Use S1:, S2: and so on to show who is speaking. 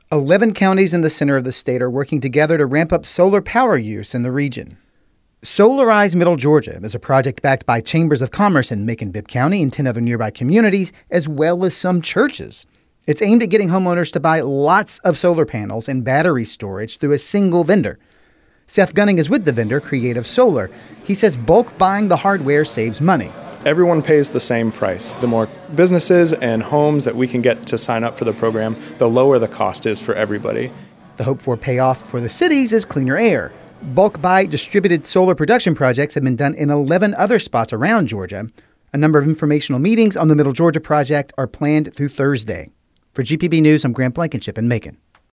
S1: 11 counties in the center of the state are working together to ramp up solar power use in the region. Solarize Middle Georgia is a project backed by chambers of commerce in Macon-Bibb County and 10 other nearby communities, as well as some churches. It's aimed at getting homeowners to buy lots of solar panels and battery storage through a single vendor. Seth Gunning is with the vendor, Creative Solar. He says bulk buying the hardware saves money.
S2: Everyone pays the same price. The more businesses and homes that we can get to sign up for the program, the lower the cost is for everybody.
S1: The hope for payoff for the cities is cleaner air. Bulk buy distributed solar production projects have been done in 11 other spots around Georgia. A number of informational meetings on the Middle Georgia project are planned through Thursday. For GPB News, I'm Grant Blankenship in Macon.